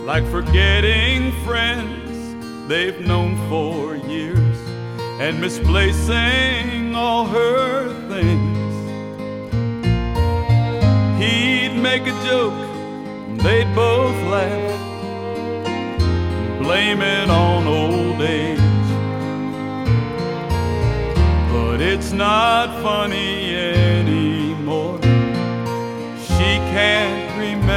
like forgetting friends they've known for years and misplacing all her things. He'd make a joke, they'd both laugh, blame it on old age. But it's not funny anymore. She can't remember